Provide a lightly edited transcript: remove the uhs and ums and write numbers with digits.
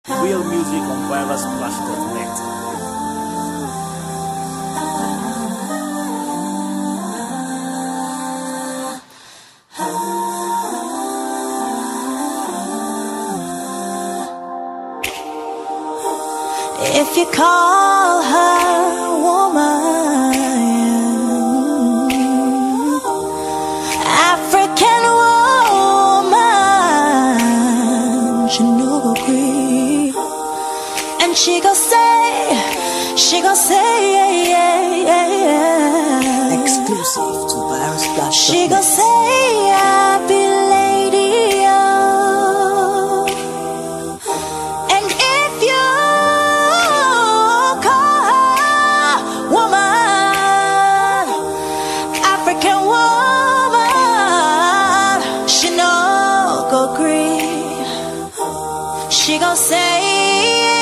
Real music on virusplash.net. If you call her woman, African woman, she no agree, and she gon' say, Exclusive to virusplash.net. she gon' say, happy lady, and if you call her woman, African woman, she no go agree. She gon' say